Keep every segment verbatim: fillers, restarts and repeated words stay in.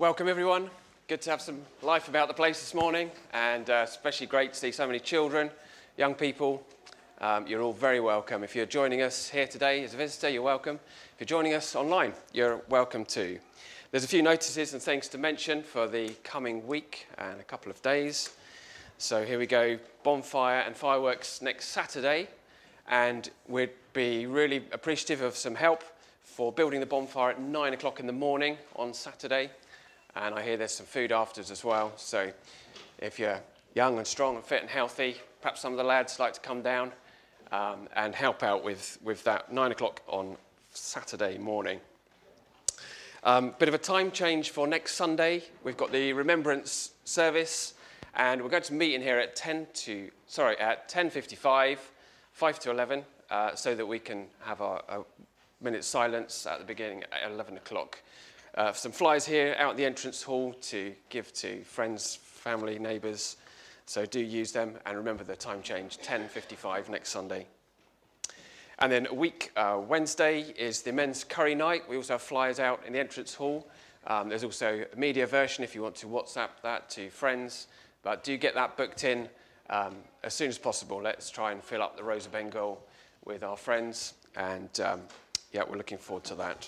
Welcome everyone. Good to have some life about the place this morning, and uh, especially great to see so many children, young people. Um, you're all very welcome. If you're joining us here today as a visitor, you're welcome. If you're joining us online, you're welcome too. There's a few notices and things to mention for the coming week and a couple of days. So here we go, bonfire and fireworks next Saturday, and we'd be really appreciative of some help for building the bonfire at nine o'clock in the morning on Saturday. And I hear there's some food afterwards as well. So if you're young and strong and fit and healthy, perhaps some of the lads like to come down um, and help out with, with that nine o'clock on Saturday morning. Um, bit of a time change for next Sunday. We've got the remembrance service, and we're going to meet in here at ten to sorry at ten fifty-five, five to eleven, uh, so that we can have our, a minute's silence at the beginning at eleven o'clock. Uh, some flyers here out the entrance hall to give to friends, family, neighbours. So do use them, and remember the time change, ten fifty-five next Sunday. And then a week, uh, Wednesday, is the men's curry night. We also have flyers out in the entrance hall. Um, there's also a media version if you want to WhatsApp that to friends. But do get that booked in um, as soon as possible. Let's try and fill up the Rose of Bengal with our friends. And um, yeah, we're looking forward to that.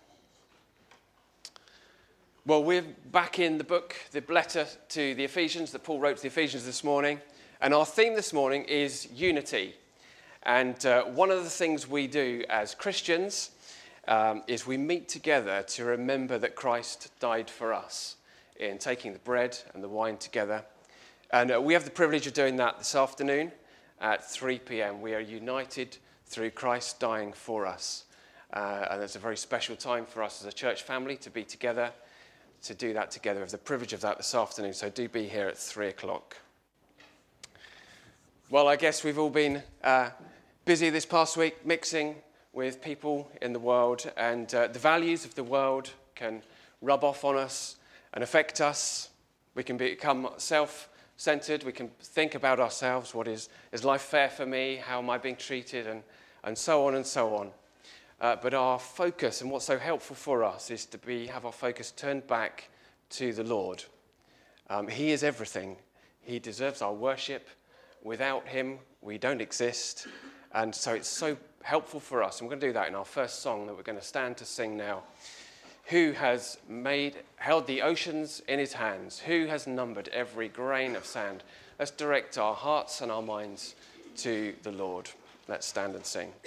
Well, we're back in the book, the letter to the Ephesians that Paul wrote to the Ephesians this morning. And our theme this morning is unity. And uh, one of the things we do as Christians um, is we meet together to remember that Christ died for us in taking the bread and the wine together. And uh, we have the privilege of doing that this afternoon at three p.m. We are united through Christ dying for us. Uh, and it's a very special time for us as a church family to be together, to do that together. We have the privilege of that this afternoon, so do be here at three o'clock. Well, I guess we've all been uh, busy this past week mixing with people in the world, and uh, the values of the world can rub off on us and affect us. We can become self-centered. We can think about ourselves. What is, is life fair for me? How am I being treated? And, and so on and so on. Uh, but our focus, and what's so helpful for us, is to be have our focus turned back to the Lord. Um, he is everything. He deserves our worship. Without him, we don't exist. And so it's so helpful for us. And we're going to do that in our first song that we're going to stand to sing now. Who has made, held the oceans in his hands? Who has numbered every grain of sand? Let's direct our hearts and our minds to the Lord. Let's stand and sing.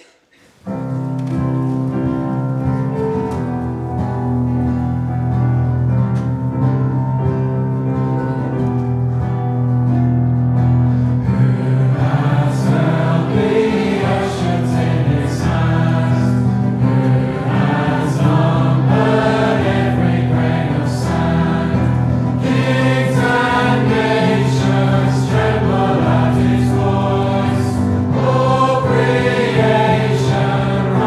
Tremble at his voice, oh creation.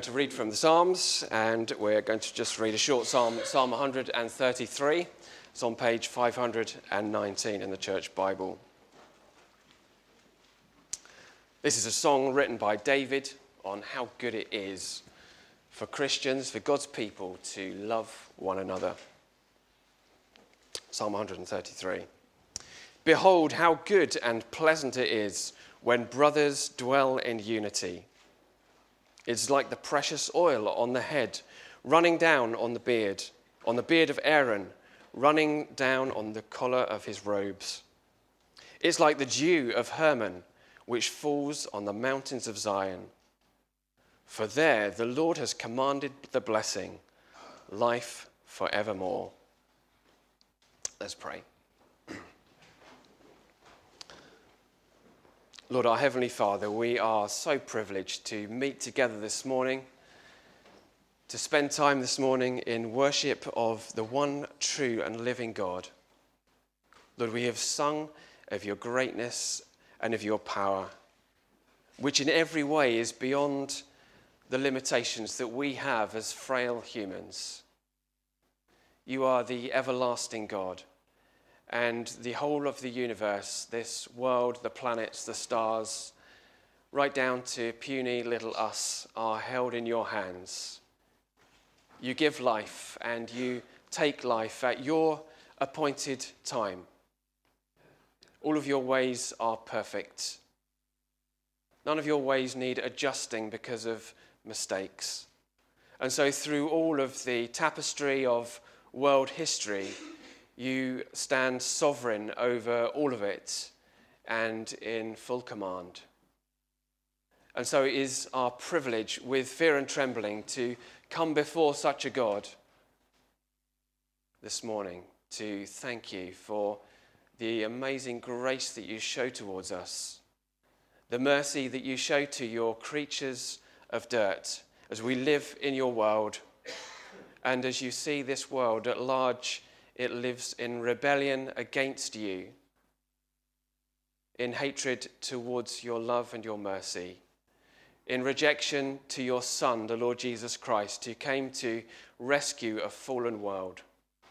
to read from the Psalms, and we're going to just read a short psalm, Psalm one hundred thirty-three. It's on page five hundred nineteen in the Church Bible. This is a song written by David on how good it is for Christians, for God's people, to love one another. Psalm one hundred thirty-three. Behold, how good and pleasant it is when brothers dwell in unity. It's like the precious oil on the head, running down on the beard, on the beard of Aaron, running down on the collar of his robes. It's like the dew of Hermon, which falls on the mountains of Zion. For there the Lord has commanded the blessing, life forevermore. Let's pray. Lord, our Heavenly Father, we are so privileged to meet together this morning, to spend time this morning in worship of the one true and living God. Lord, we have sung of your greatness and of your power, which in every way is beyond the limitations that we have as frail humans. You are the everlasting God. And the whole of the universe, this world, the planets, the stars, right down to puny little us, are held in your hands. You give life and you take life at your appointed time. All of your ways are perfect. None of your ways need adjusting because of mistakes. And so through all of the tapestry of world history, you stand sovereign over all of it and in full command. And so it is our privilege, with fear and trembling, to come before such a God this morning to thank you for the amazing grace that you show towards us, the mercy that you show to your creatures of dirt as we live in your world, and as you see this world at large. It lives in rebellion against you, in hatred towards your love and your mercy, in rejection to your Son, the Lord Jesus Christ, who came to rescue a fallen world,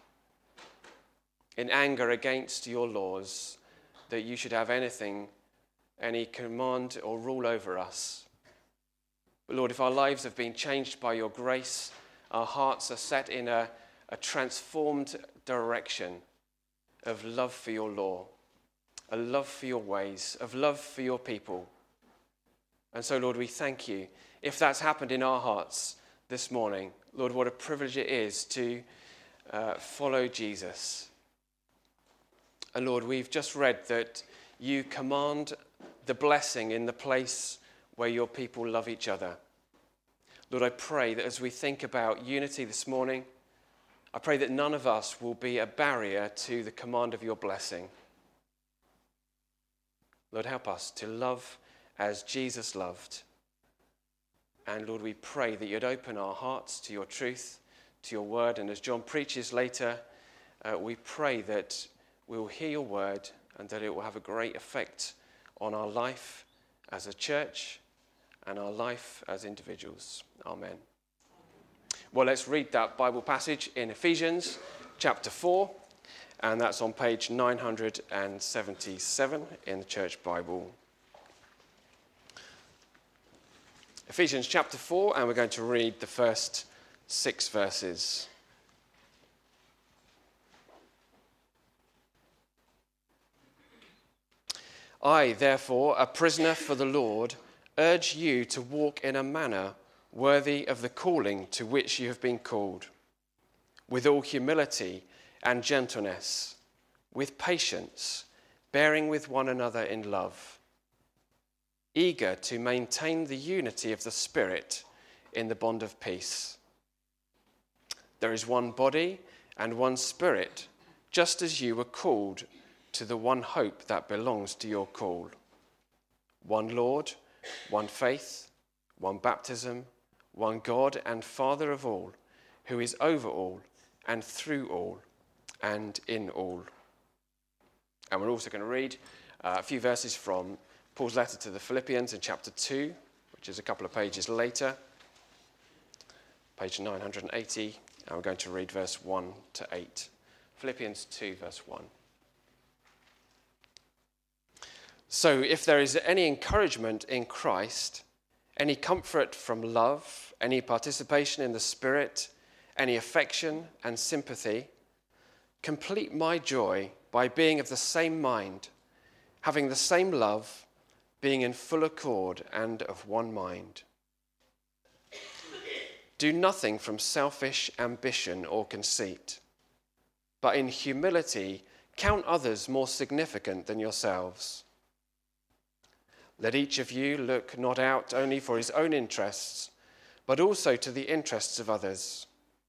in anger against your laws, that you should have anything, any command or rule over us. But Lord, if our lives have been changed by your grace, our hearts are set in a a transformed direction of love for your law, a love for your ways, of love for your people. And so, Lord, we thank you. If that's happened in our hearts this morning, Lord, what a privilege it is to uh, follow Jesus. And Lord, we've just read that you command the blessing in the place where your people love each other. Lord, I pray that as we think about unity this morning, I pray that none of us will be a barrier to the command of your blessing. Lord, help us to love as Jesus loved. And Lord, we pray that you'd open our hearts to your truth, to your word. And as John preaches later, uh, we pray that we will hear your word and that it will have a great effect on our life as a church and our life as individuals. Amen. Well, let's read that Bible passage in Ephesians chapter four, and that's on page nine hundred seventy-seven in the Church Bible. Ephesians chapter four, and we're going to read the first six verses. I, therefore, a prisoner for the Lord, urge you to walk in a manner worthy of the calling to which you have been called, with all humility and gentleness, with patience, bearing with one another in love, eager to maintain the unity of the Spirit in the bond of peace. There is one body and one Spirit, just as you were called to the one hope that belongs to your call. One Lord, one faith, one baptism, one God and Father of all, who is over all and through all and in all. And we're also going to read uh, a few verses from Paul's letter to the Philippians in chapter two, which is a couple of pages later. page nine hundred eighty, and we're going to read verse one to eight. Philippians two, verse one. So if there is any encouragement in Christ, any comfort from love, any participation in the Spirit, any affection and sympathy, complete my joy by being of the same mind, having the same love, being in full accord and of one mind. Do nothing from selfish ambition or conceit, but in humility count others more significant than yourselves. Let each of you look not out only for his own interests, but also to the interests of others.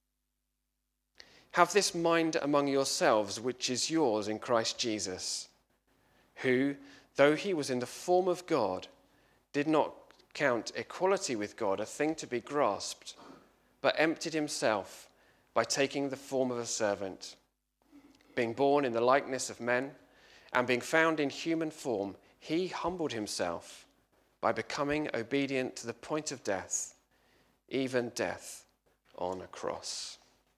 Have this mind among yourselves, which is yours in Christ Jesus, who, though he was in the form of God, did not count equality with God a thing to be grasped, but emptied himself by taking the form of a servant. Being born in the likeness of men, and being found in human form, he humbled himself by becoming obedient to the point of death, even death on a cross.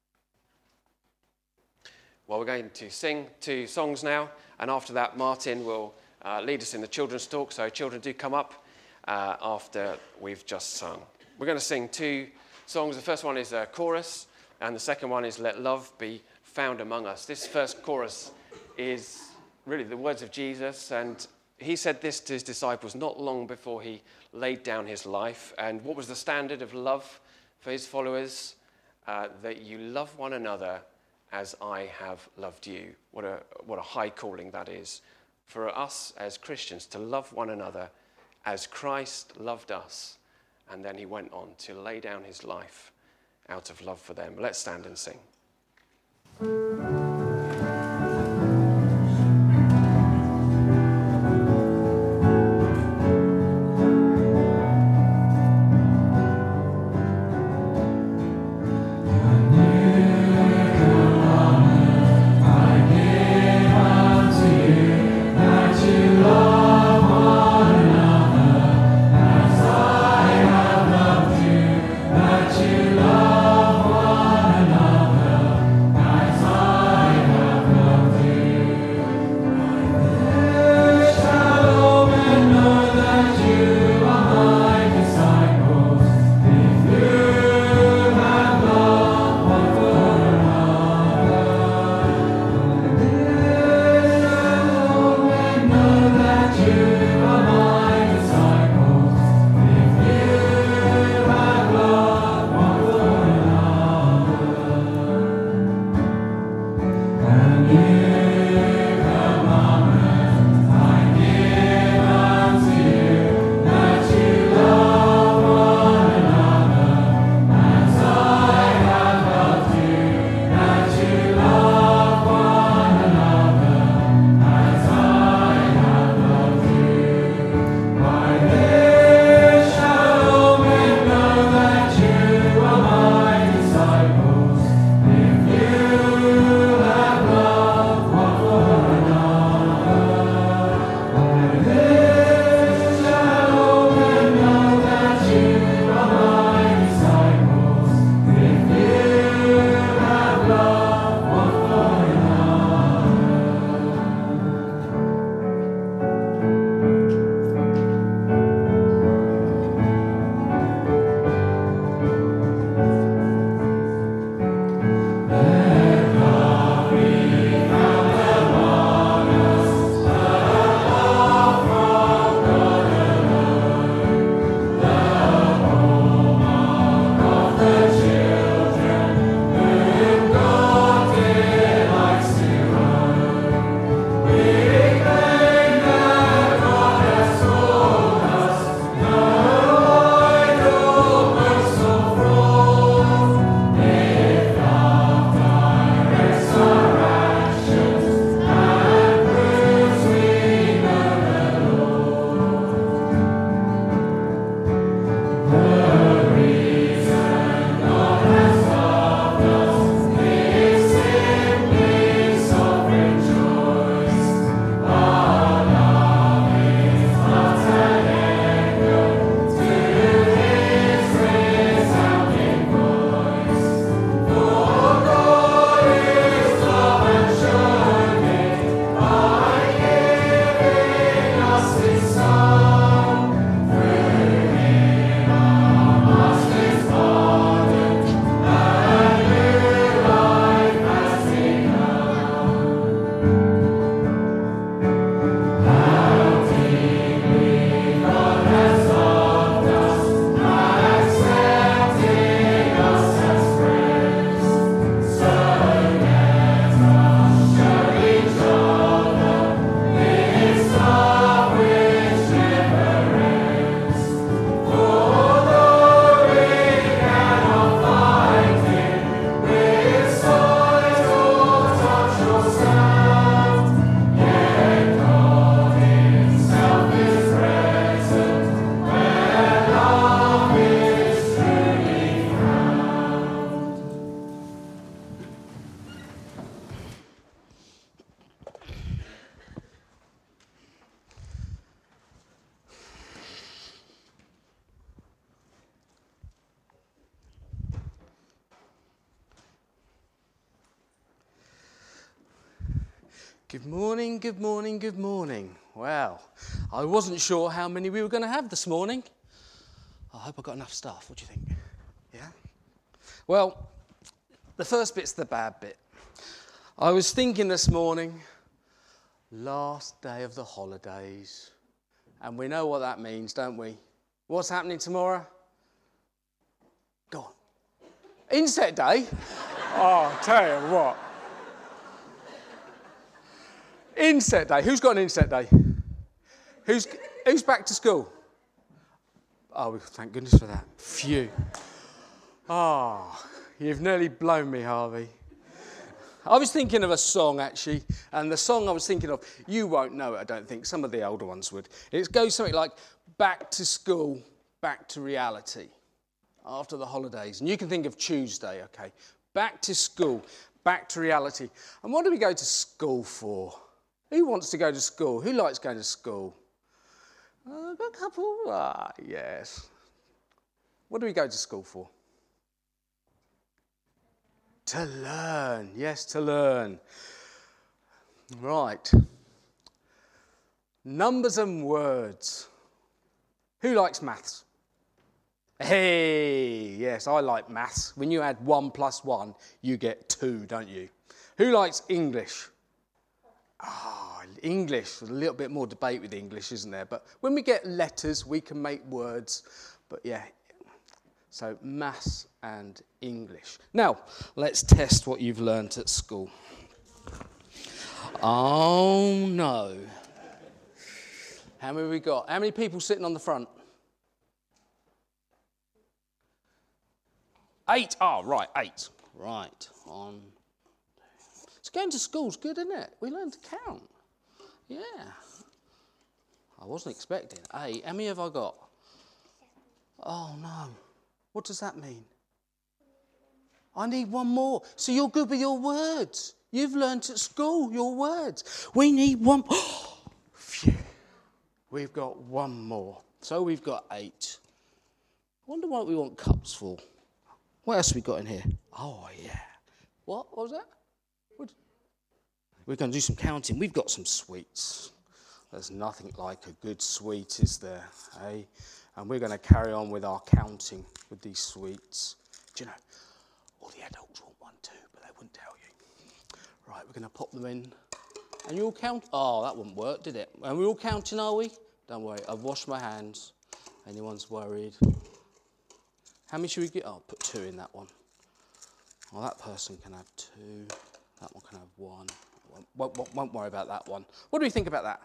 Well, we're going to sing two songs now, and after that, Martin will uh, lead us in the children's talk. So children, do come up uh, after we've just sung. We're going to sing two songs. The first one is a chorus, and the second one is Let Love Be Found Among Us. This first chorus is really the words of Jesus, and he said this to his disciples not long before he laid down his life. And what was the standard of love for his followers? Uh, that you love one another as I have loved you. What a what a high calling that is for us as Christians, to love one another as Christ loved us. And then he went on to lay down his life out of love for them. Let's stand and sing. That you love one another as I Good morning, good morning, good morning. Well, I wasn't sure how many we were going to have this morning. I hope I got enough staff. What do you think? Yeah? Well, the first bit's the bad bit. I was thinking this morning, last day of the holidays. And we know what that means, don't we? What's happening tomorrow? Go on. Inset Day? Oh, I'll tell you what. Inset Day. Who's got an Inset Day? Who's who's back to school? Oh, thank goodness for that. Phew. Ah, oh, you've nearly blown me, Harvey. I was thinking of a song, actually, and the song I was thinking of, you won't know it, I don't think. Some of the older ones would. It goes something like, back to school, back to reality, after the holidays. And you can think of Tuesday, okay? Back to school, back to reality. And what do we go to school for? Who wants to go to school? Who likes going to school? Uh, I've got a couple. Ah, yes. What do we go to school for? To learn. Yes, to learn. Right. Numbers and words. Who likes maths? Hey, yes, I like maths. When you add one plus one, you get two, don't you? Who likes English? Ah, oh, English. There's a little bit more debate with English, isn't there? But when we get letters, we can make words. But yeah, so maths and English. Now, let's test what you've learnt at school. Oh, no. How many have we got? How many people sitting on the front? Eight. Oh, right, eight. Right. On. So going to school's good, isn't it? We learn to count. Yeah. I wasn't expecting. Eight. How many have I got? Oh, no. What does that mean? I need one more. So you're good with your words. You've learnt at school your words. We need one. Oh, phew. We've got one more. So we've got eight. I wonder what we want cups for. What else have we got in here? Oh, yeah. What? What was that? What? We're going to do some counting. We've got some sweets. There's nothing like a good sweet, is there? Eh? And we're going to carry on with our counting with these sweets. Do you know, all the adults want one too, but they wouldn't tell you. Right, we're going to pop them in. And you all count? Oh, that wouldn't work, did it? And we're all counting, are we? Don't worry, I've washed my hands. Anyone's worried? How many should we get? Oh, I'll put two in that one. Well, that person can have two. That one can have one. Won't, won't, won't worry about that one. What do we think about that?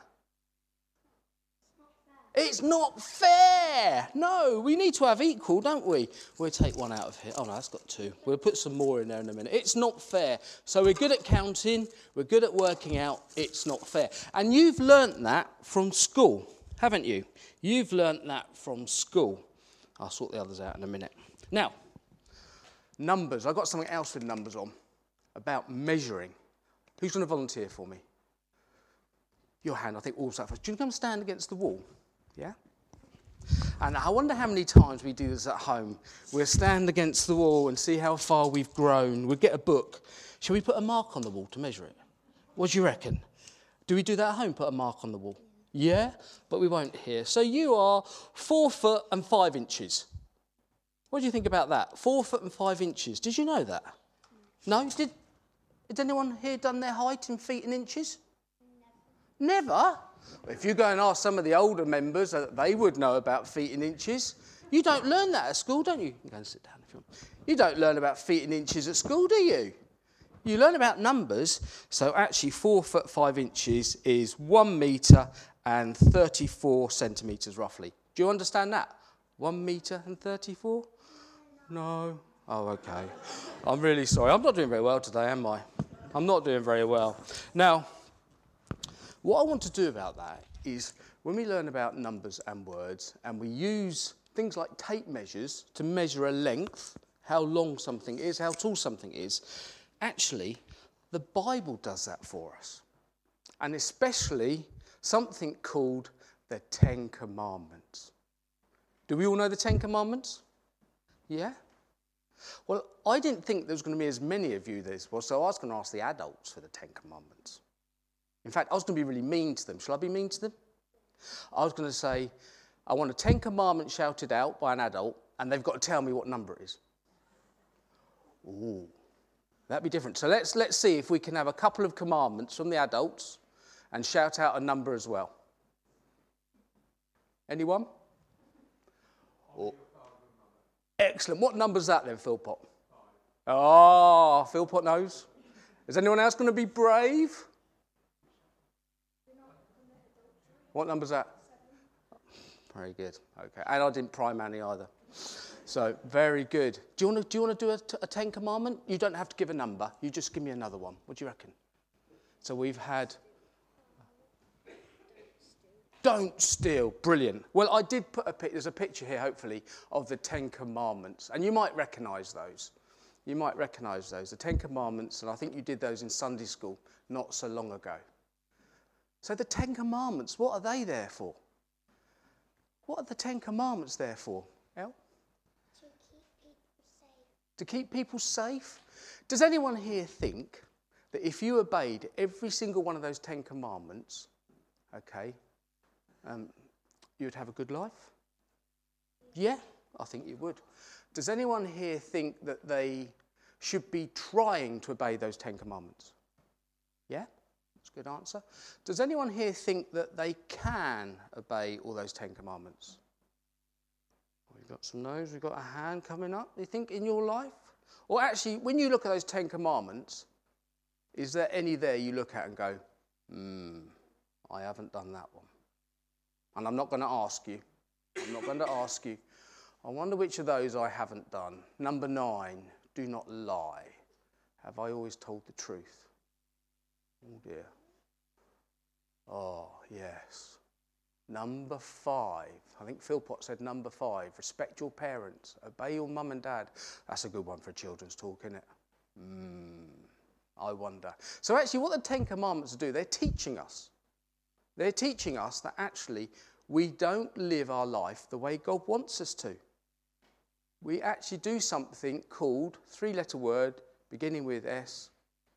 It's not fair. No, we need to have equal, don't we? We'll take one out of here. Oh, no, that's got two. We'll put some more in there in a minute. It's not fair. So we're good at counting. We're good at working out. It's not fair. And you've learnt that from school, haven't you? You've learnt that from school. I'll sort the others out in a minute. Now, numbers. I've got something else with numbers on about measuring. Who's going to volunteer for me? Your hand, I think, all that first. Do you come stand against the wall? Yeah? And I wonder how many times we do this at home. We'll stand against the wall and see how far we've grown. We'll get a book. Shall we put a mark on the wall to measure it? What do you reckon? Do we do that at home, put a mark on the wall? Yeah? But we won't here. So you are four foot and five inches. What do you think about that? Four foot and five inches. Did you know that? No? Did, did anyone here done their height in feet and inches? Never. Never? If you go and ask some of the older members, they would know about feet and inches. You don't learn that at school, don't you? You can go and sit down if you want. You don't learn about feet and inches at school, do you? You learn about numbers. So actually four foot five inches is one metre and thirty-four centimetres roughly. Do you understand that? One metre and thirty-four? No. Oh, okay. I'm really sorry. I'm not doing very well today, am I? I'm not doing very well. Now, what I want to do about that is when we learn about numbers and words and we use things like tape measures to measure a length, how long something is, how tall something is, actually, the Bible does that for us. And especially something called the Ten Commandments. Do we all know the Ten Commandments? Yeah? Well, I didn't think there was going to be as many of you as there was, so I was going to ask the adults for the Ten Commandments. In fact, I was going to be really mean to them. Shall I be mean to them? I was going to say, I want a Ten Commandments shouted out by an adult, and they've got to tell me what number it is. Ooh, that'd be different. So let's let's see if we can have a couple of commandments from the adults and shout out a number as well. Anyone? Oh. Excellent. What number's that then, Philpot? Oh, Philpot knows. Is anyone else going to be brave? What number's that? Very good. Okay. And I didn't prime Annie either. So, very good. Do you want to do, you want to do a, t- a Ten Commandment? You don't have to give a number. You just give me another one. What do you reckon? So we've had... Don't steal. Brilliant. Well, I did put a pic. There's a picture here, hopefully, of the Ten Commandments. And you might recognise those. You might recognise those. The Ten Commandments, and I think you did those in Sunday school not so long ago. So the Ten Commandments, what are they there for? What are the Ten Commandments there for? El? To keep people safe. To keep people safe? Does anyone here think that if you obeyed every single one of those Ten Commandments, okay, um, you'd have a good life? Yeah, I think you would. Does anyone here think that they should be trying to obey those Ten Commandments? Yeah? That's a good answer. Does anyone here think that they can obey all those Ten Commandments? We've got some no's, we've got a hand coming up. Do you think in your life? Or actually, when you look at those Ten Commandments, is there any there you look at and go, hmm, I haven't done that one? And I'm not going to ask you. I'm not going to ask you. I wonder which of those I haven't done. Number nine, do not lie. Have I always told the truth? Oh dear. Oh, yes. Number five. I think Philpot said number five. Respect your parents. Obey your mum and dad. That's a good one for a children's talk, isn't it? Hmm. I wonder. So actually what the Ten Commandments do, they're teaching us. They're teaching us that actually we don't live our life the way God wants us to. We actually do something called, three-letter word, beginning with S.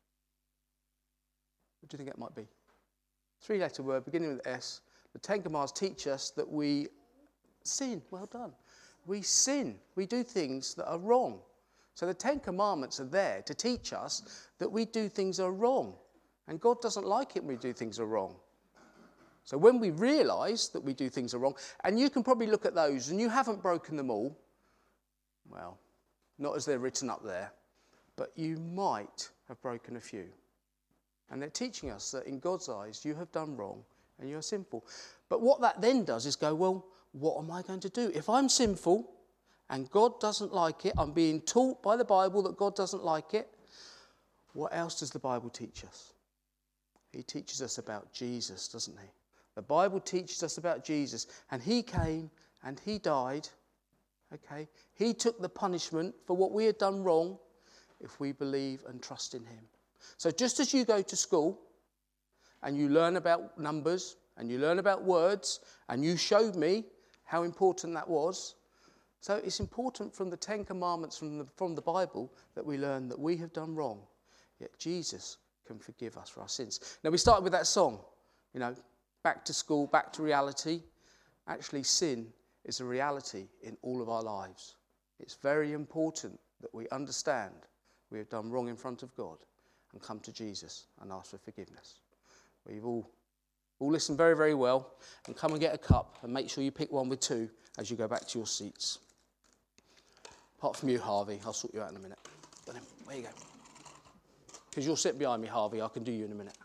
What do you think it might be? Three-letter word, beginning with S. The Ten Commandments teach us that we sin. Well done. We sin. We do things that are wrong. So the Ten Commandments are there to teach us that we do things that are wrong. And God doesn't like it when we do things that are wrong. So when we realise that we do things that are wrong, and you can probably look at those and you haven't broken them all, well, not as they're written up there, but you might have broken a few. And they're teaching us that in God's eyes, you have done wrong and you're sinful. But what that then does is go, well, what am I going to do? If I'm sinful and God doesn't like it, I'm being taught by the Bible that God doesn't like it, what else does the Bible teach us? He teaches us about Jesus, doesn't he? The Bible teaches us about Jesus, and he came and he died. Okay, he took the punishment for what we had done wrong if we believe and trust in him. So just as you go to school and you learn about numbers and you learn about words and you showed me how important that was, so it's important from the Ten Commandments from the, from the Bible that we learn that we have done wrong, yet Jesus can forgive us for our sins. Now we started with that song, you know, back to school, back to reality. Actually, sin is a reality in all of our lives. It's very important that we understand we have done wrong in front of God and come to Jesus and ask for forgiveness. We've all, all listened very, very well, and come and get a cup and make sure you pick one with two as you go back to your seats. Apart from you, Harvey, I'll sort you out in a minute. But then, there you go. Because you'll sit behind me, Harvey, I can do you in a minute.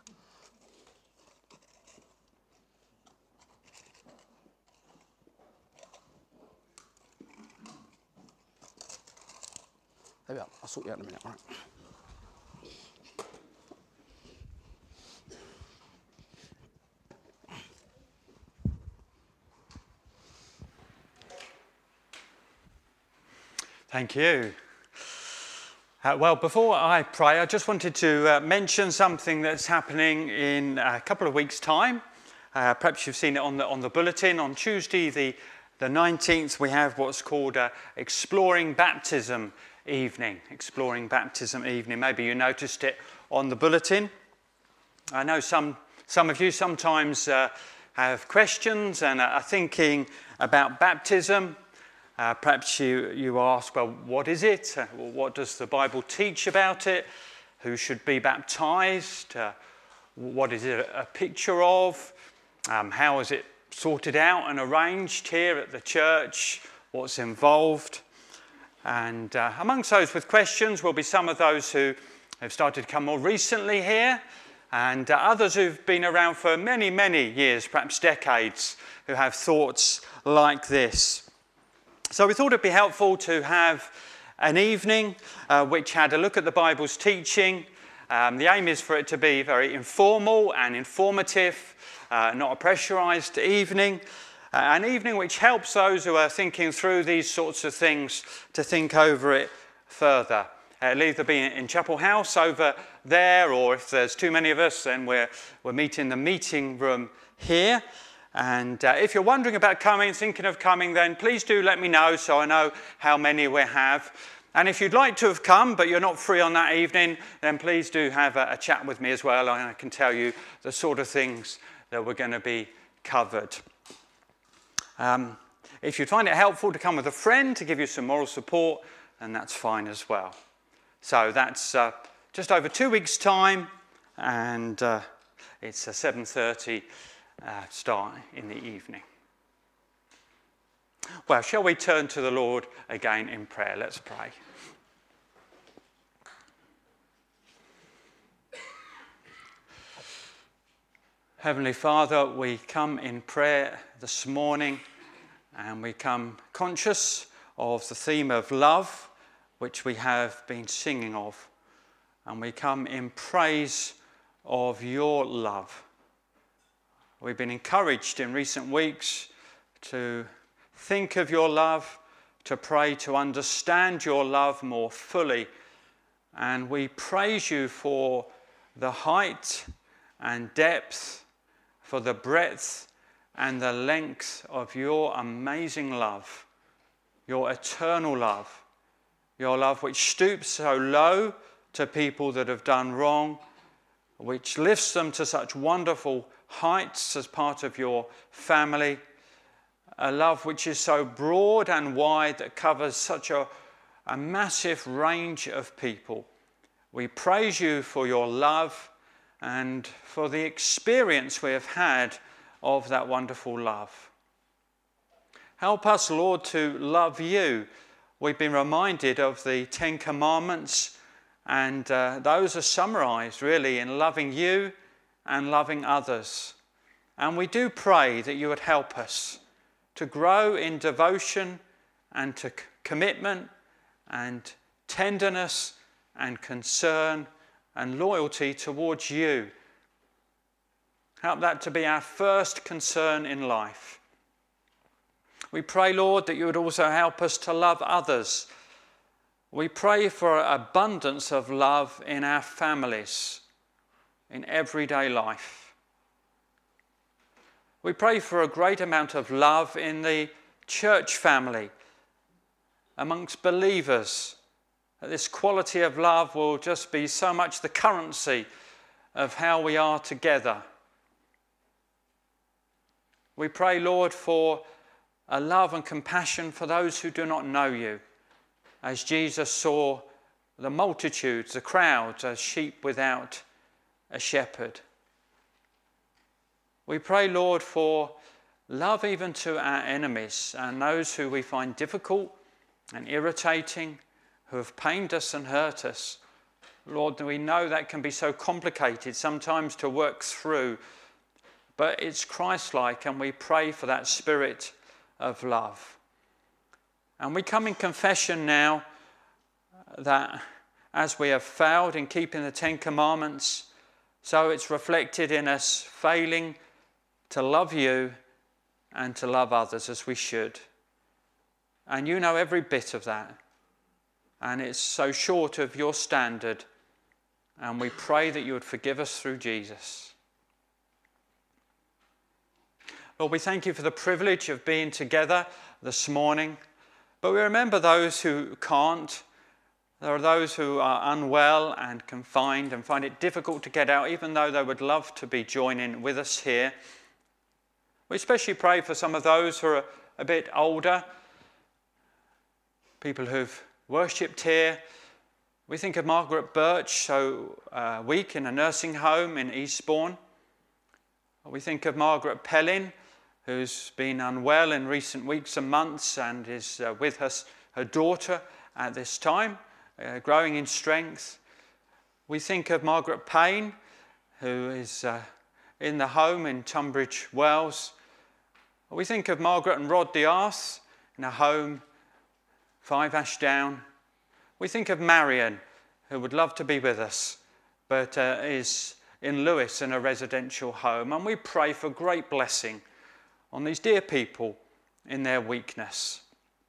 There we are. I'll sort you out in a minute, all right? Thank you. Uh, well, before I pray, I just wanted to uh, mention something that's happening in a couple of weeks' time. Uh, perhaps you've seen it on the on the bulletin. On Tuesday, the, the nineteenth, we have what's called uh, Exploring Baptism Evening. Exploring Baptism Evening. Maybe you noticed it on the bulletin. I know some Some of you sometimes uh, have questions and are thinking about baptism. Uh, perhaps you, you ask, well, what is it? Uh, what does the Bible teach about it? Who should be baptized? Uh, what is it a picture of? Um, how is it sorted out and arranged here at the church? What's involved? And uh, amongst those with questions will be some of those who have started to come more recently here, and uh, others who've been around for many, many years, perhaps decades, who have thoughts like this. So we thought it'd be helpful to have an evening uh, which had a look at the Bible's teaching. Um, the aim is for it to be very informal and informative, uh, not a pressurised evening. Uh, an evening which helps those who are thinking through these sorts of things to think over it further. Uh, it'll either be in Chapel House over there, or if there's too many of us, then we're, we're meeting in the meeting room here. And uh, if you're wondering about coming, thinking of coming, then please do let me know so I know how many we have. And if you'd like to have come, but you're not free on that evening, then please do have a, a chat with me as well, and I can tell you the sort of things that we're going to be covered. Um, if you find it helpful to come with a friend to give you some moral support, then that's fine as well. So that's uh, just over two weeks' time, and uh, it's a seven thirty uh, start in the evening. Well, shall we turn to the Lord again in prayer? Let's pray. Heavenly Father, we come in prayer this morning, and we come conscious of the theme of love, which we have been singing of. And we come in praise of your love. We've been encouraged in recent weeks to think of your love, to pray to understand your love more fully. And we praise you for the height and depth, for the breadth and the length of your amazing love, your eternal love, your love which stoops so low to people that have done wrong, which lifts them to such wonderful heights as part of your family, a love which is so broad and wide that covers such a, a massive range of people. We praise you for your love and for the experience we have had of that wonderful love. Help us, Lord, to love you. We've been reminded of the Ten Commandments, and uh, those are summarised really in loving you and loving others. And we do pray that you would help us to grow in devotion and to c- commitment and tenderness and concern and loyalty towards you. Help that to be our first concern in life. We pray, Lord, that you would also help us to love others. We pray for abundance of love in our families, in everyday life. We pray for a great amount of love in the church family, amongst believers. That this quality of love will just be so much the currency of how we are together. We pray, Lord, for a love and compassion for those who do not know you, as Jesus saw the multitudes, the crowds, as sheep without a shepherd. We pray, Lord, for love even to our enemies and those who we find difficult and irritating, who have pained us and hurt us. Lord, we know that can be so complicated sometimes to work through, but it's Christ-like, and we pray for that spirit of love. And we come in confession now that as we have failed in keeping the Ten Commandments, so it's reflected in us failing to love you and to love others as we should. And you know every bit of that. And it's so short of your standard. And we pray that you would forgive us through Jesus. Lord, we thank you for the privilege of being together this morning. But we remember those who can't, There are those who are unwell and confined and find it difficult to get out, even though they would love to be joining with us here. We especially pray for some of those who are a bit older, people who've worshipped here. We think of Margaret Birch, so uh, weak in a nursing home in Eastbourne. We think of Margaret Pellin, who's been unwell in recent weeks and months and is uh, with her, her daughter at this time. Uh, growing in strength. We think of Margaret Payne, who is uh, in the home in Tunbridge Wells. We think of Margaret and Rod Diarth in a home, Five Ashdown. We think of Marion, who would love to be with us, but uh, is in Lewes in a residential home. And we pray for great blessing on these dear people in their weakness.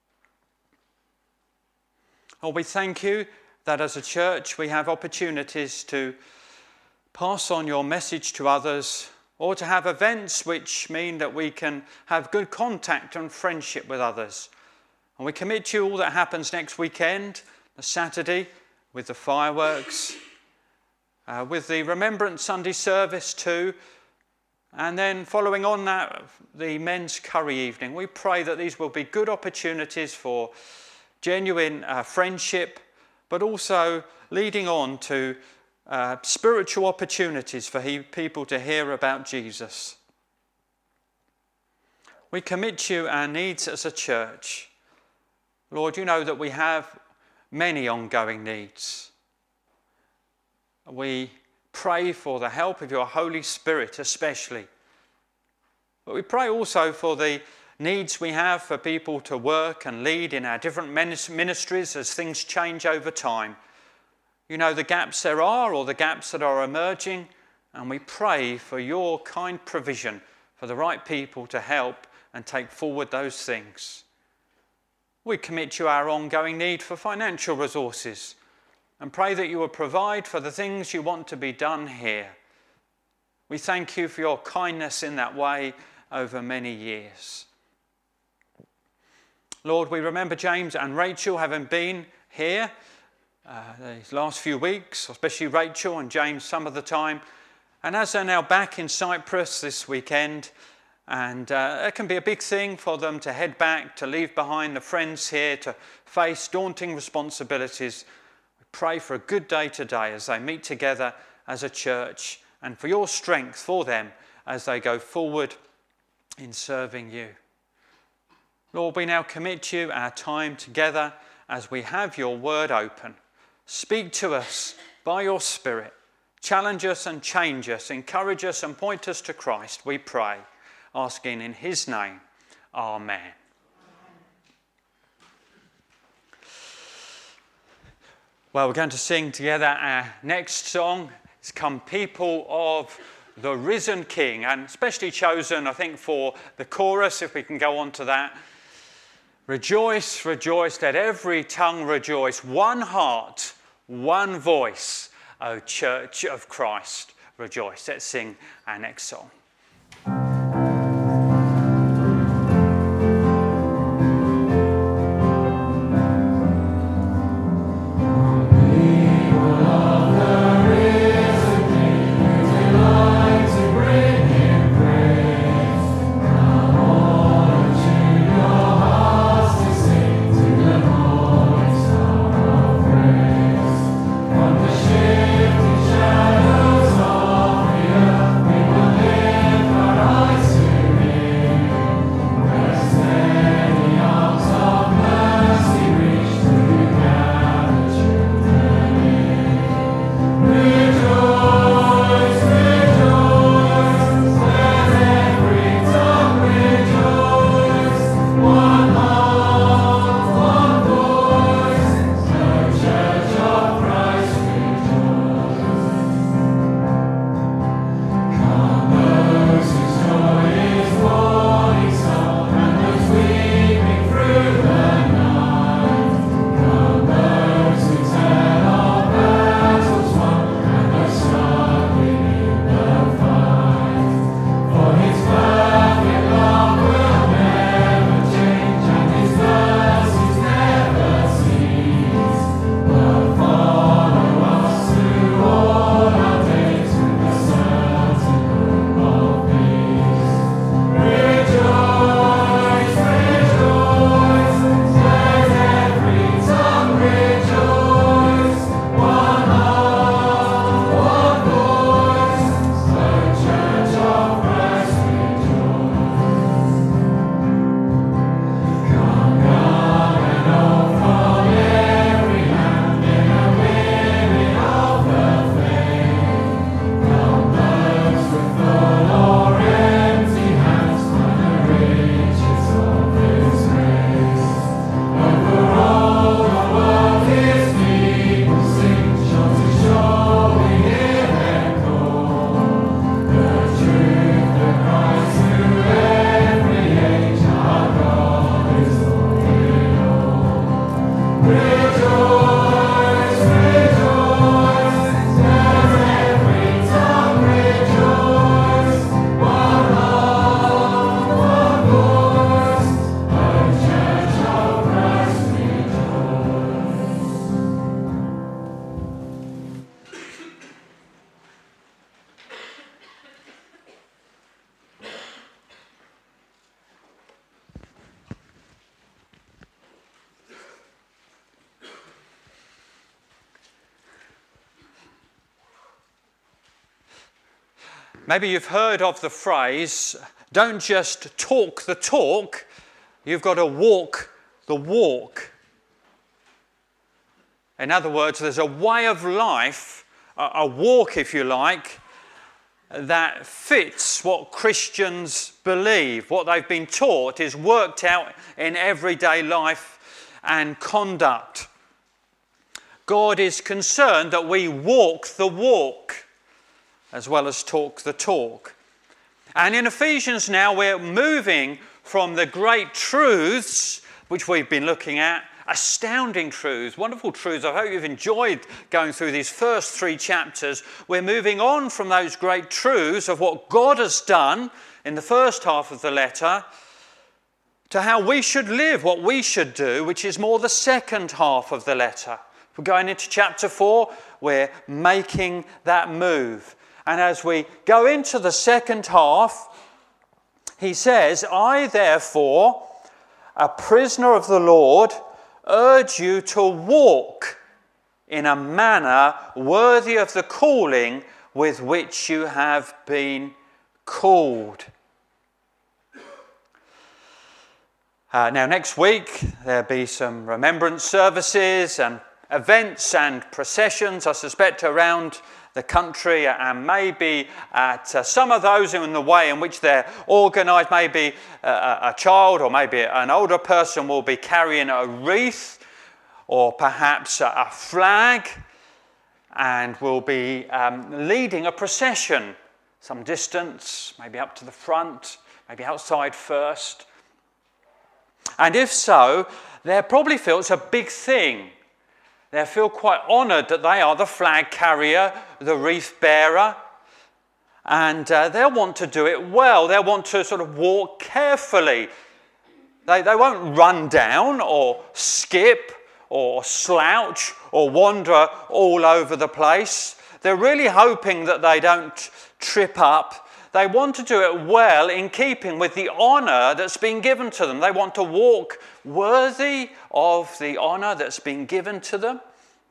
Oh, we thank you that as a church we have opportunities to pass on your message to others, or to have events which mean that we can have good contact and friendship with others. And we commit to you all that happens next weekend, the Saturday, with the fireworks, uh, with the Remembrance Sunday service too, and then following on that, the men's curry evening. We pray that these will be good opportunities for genuine uh, friendship, but also leading on to uh, spiritual opportunities for he, people to hear about Jesus. We commit to you our needs as a church. Lord, you know that we have many ongoing needs. We pray for the help of your Holy Spirit especially. But we pray also for the needs we have for people to work and lead in our different ministries as things change over time. You know the gaps there are, or the gaps that are emerging, and we pray for your kind provision for the right people to help and take forward those things. We commit to our ongoing need for financial resources and pray that you will provide for the things you want to be done here. We thank you for your kindness in that way over many years. Lord, we remember James and Rachel having been here uh, these last few weeks, especially Rachel and James some of the time. And as they're now back in Cyprus this weekend, and uh, it can be a big thing for them to head back, to leave behind the friends here, to face daunting responsibilities. We pray for a good day today as they meet together as a church, and for your strength for them as they go forward in serving you. Lord, we now commit to you our time together as we have your word open. Speak to us by your Spirit. Challenge us and change us. Encourage us and point us to Christ, we pray, asking in his name. Amen. Well, we're going to sing together our next song. It's Come People of the Risen King, and especially chosen, I think, for the chorus, if we can go on to that. Rejoice, rejoice, let every tongue rejoice. One heart, one voice, O Church of Christ, rejoice. Let's sing our next song. From the shifting shadows of the earth, we will live. Maybe you've heard of the phrase, don't just talk the talk, you've got to walk the walk. In other words, there's a way of life, a walk if you like, that fits what Christians believe. What they've been taught is worked out in everyday life and conduct. God is concerned that we walk the walk as well as talk the talk. And in Ephesians now we're moving from the great truths which we've been looking at, astounding truths, wonderful truths. I hope you've enjoyed going through these first three chapters. We're moving on from those great truths of what God has done in the first half of the letter to how we should live, what we should do, which is more the second half of the letter. We're going into chapter four, we're making that move. And as we go into the second half, he says, I therefore, a prisoner of the Lord, urge you to walk in a manner worthy of the calling with which you have been called. Uh, now next week there'll be some remembrance services and events and processions, I suspect, around the country, and maybe at uh, some of those in the way in which they're organised, maybe a, a child or maybe an older person will be carrying a wreath or perhaps a, a flag and will be um, leading a procession some distance, maybe up to the front, maybe outside first. And if so, they probably feel it's a big thing. They feel quite honoured that they are the flag carrier, the wreath bearer, and uh, they'll want to do it well. They'll want to sort of walk carefully. They, they won't run down or skip or slouch or wander all over the place. They're really hoping that they don't trip up. They want to do it well in keeping with the honour that's been given to them. They want to walk worthy of the honour that's been given to them.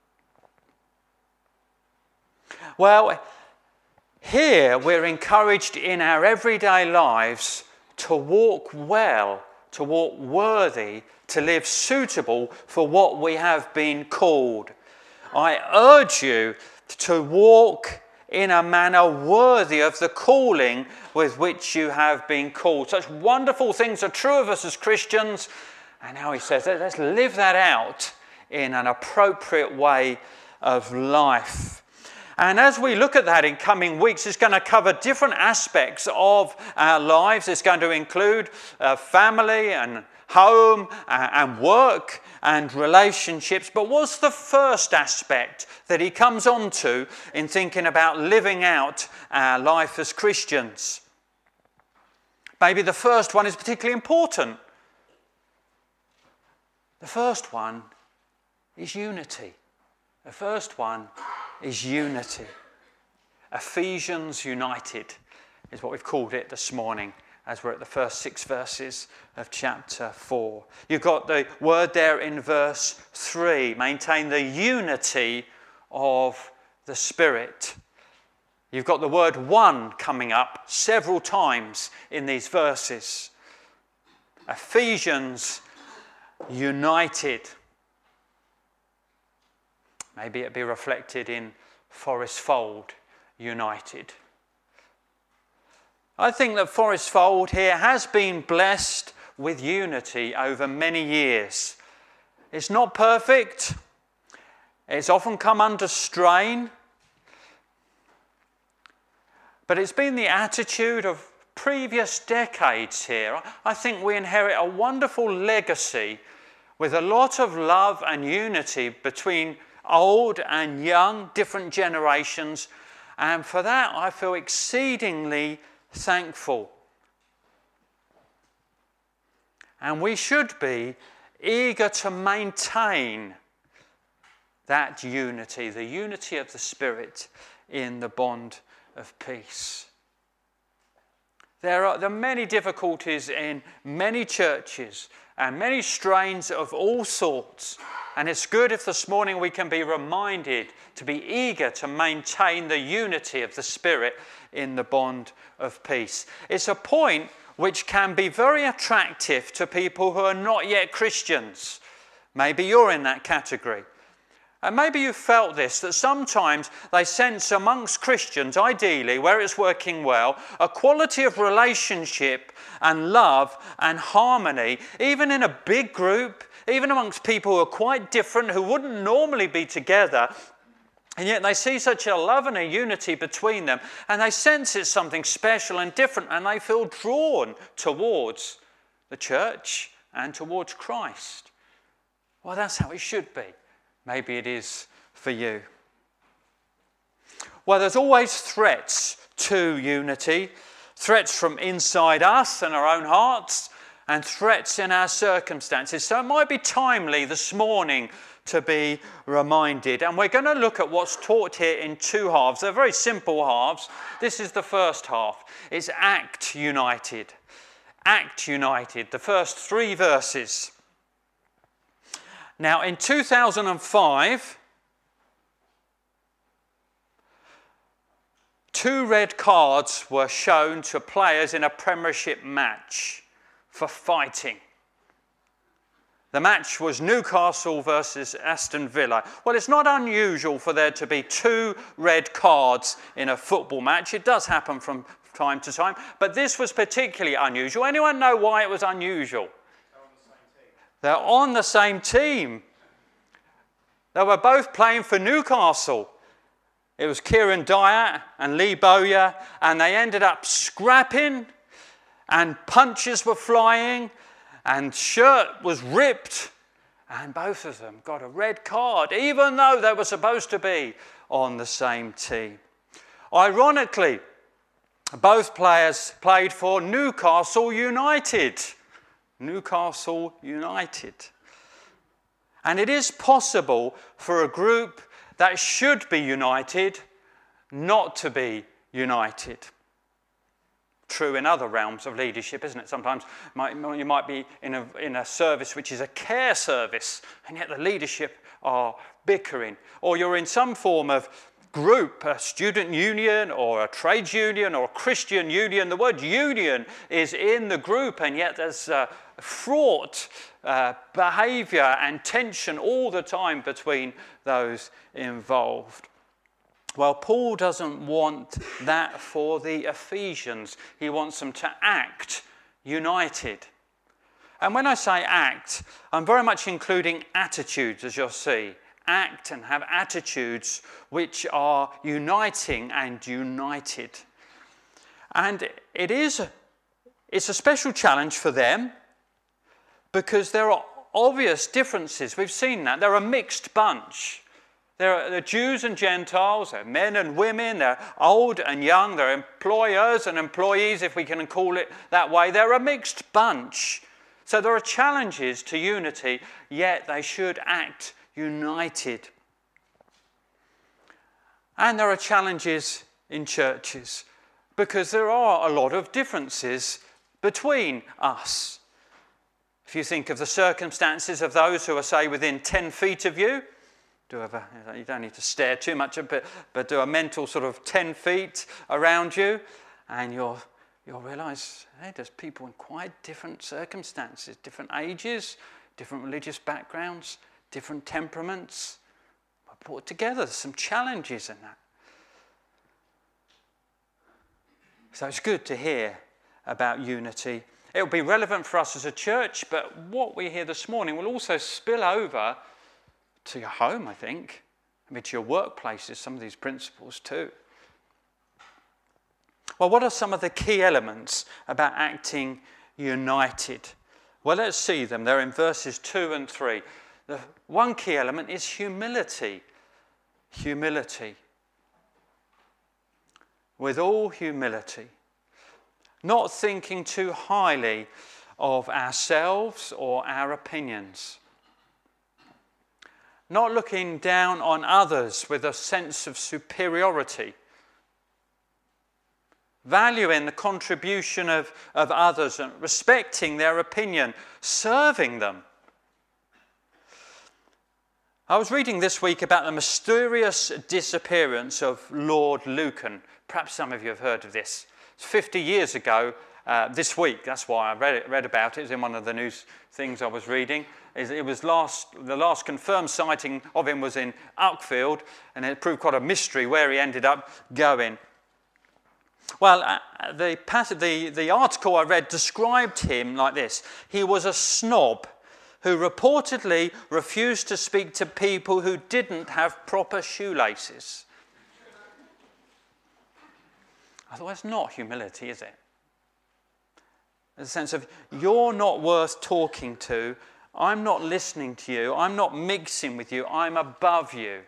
Well, here we're encouraged in our everyday lives to walk well, to walk worthy, to live suitable for what we have been called. I urge you to walk in a manner worthy of the calling with which you have been called. Such wonderful things are true of us as Christians. And now he says, let's live that out in an appropriate way of life. And as we look at that in coming weeks, it's going to cover different aspects of our lives. It's going to include uh, family and home uh, and work and relationships. But what's the first aspect that he comes on to in thinking about living out our life as Christians? Maybe the first one is particularly important. The first one is unity. The first one is unity. Ephesians United is what we've called it this morning as we're at the first six verses of chapter four. You've got the word there in verse three, maintain the unity of the Spirit. You've got the word one coming up several times in these verses. Ephesians United. Maybe it'd be reflected in Forest Fold United. I think that Forest Fold here has been blessed with unity over many years. It's not perfect. It's often come under strain. But it's been the attitude of previous decades here. I think we inherit a wonderful legacy with a lot of love and unity between old and young, different generations. And for that, I feel exceedingly thankful. And we should be eager to maintain that unity, the unity of the Spirit in the bond of peace. There are, there are many difficulties in many churches and many strains of all sorts. And it's good if this morning we can be reminded to be eager to maintain the unity of the Spirit in the bond of peace. It's a point which can be very attractive to people who are not yet Christians. Maybe you're in that category. And maybe you've felt this, that sometimes they sense amongst Christians, ideally, where it's working well, a quality of relationship and love and harmony, even in a big group, even amongst people who are quite different, who wouldn't normally be together, and yet they see such a love and a unity between them, and they sense it's something special and different, and they feel drawn towards the church and towards Christ. Well, that's how it should be. Maybe it is for you. Well, there's always threats to unity, threats from inside us and our own hearts, and threats in our circumstances. So it might be timely this morning to be reminded. And we're going to look at what's taught here in two halves. They're very simple halves. This is the first half. It's Act United. Act United, the first three verses. Now, in two thousand five, two red cards were shown to players in a Premiership match for fighting. The match was Newcastle versus Aston Villa. Well, it's not unusual for there to be two red cards in a football match. It does happen from time to time, but this was particularly unusual. Anyone know why it was unusual? They're on the same team. They were both playing for Newcastle. It was Kieran Dyer and Lee Bowyer, and they ended up scrapping, and punches were flying, and shirt was ripped, and both of them got a red card, even though they were supposed to be on the same team. Ironically, both players played for Newcastle United. Newcastle United. And it is possible for a group that should be united not to be united. True in other realms of leadership, isn't it? Sometimes you might be in a, in a service which is a care service, and yet the leadership are bickering. Or you're in some form of group, a student union or a trades union or a Christian union. The word union is in the group, and yet there's uh, fraught uh, behaviour and tension all the time between those involved. Well, Paul doesn't want that for the Ephesians. He wants them to act united. And when I say act, I'm very much including attitudes, as you'll see. Act and have attitudes which are uniting and united. And it is, it's a special challenge for them because there are obvious differences. We've seen that. They're a mixed bunch. There are the Jews and Gentiles, they're men and women, they're old and young, they're employers and employees, if we can call it that way. They're a mixed bunch. So there are challenges to unity, yet they should act united. And there are challenges in churches because there are a lot of differences between us. If you think of the circumstances of those who are, say, within ten feet of you, do a, you don't need to stare too much, but, but do a mental sort of ten feet around you, and you'll, you'll realise, hey, there's people in quite different circumstances, different ages, different religious backgrounds, different temperaments. But put together, there's some challenges in that. So it's good to hear about unity. It will be relevant for us as a church, but what we hear this morning will also spill over to your home, I think. I mean, to your workplaces, some of these principles too. Well, what are some of the key elements about acting united? Well, let's see them. They're in verses two and three. The one key element is humility. Humility. With all humility. Not thinking too highly of ourselves or our opinions. Not looking down on others with a sense of superiority. valuing the contribution of, of others and respecting their opinion, serving them. I was reading this week about the mysterious disappearance of Lord Lucan. Perhaps some of you have heard of this. It's fifty years ago uh, this week. That's why I read, it, read about it. It was in one of the news things I was reading. It was last, the last confirmed sighting of him was in Uckfield, and it proved quite a mystery where he ended up going. Well, uh, the, the, the article I read described him like this. He was a snob who reportedly refused to speak to people who didn't have proper shoelaces. I thought, that's not humility, is it? There's a sense of, you're not worth talking to, I'm not listening to you, I'm not mixing with you, I'm above you.